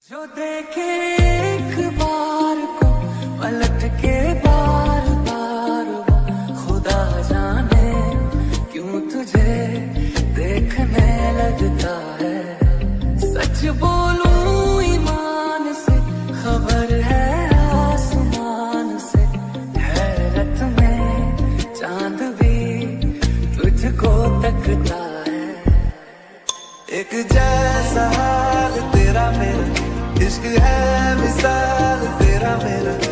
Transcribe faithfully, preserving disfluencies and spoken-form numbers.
जो देखे एक बार को पलट के बार बार वो खुदा जाने क्यों तुझे देखने लगता है। सच बोलूं ईमान से खबर है आसमान से, हैरत में चांद भी तुझको तकता है। एक जैसा हाल तेरा मेरा, इश्क है मिसाल तेरा मेरा।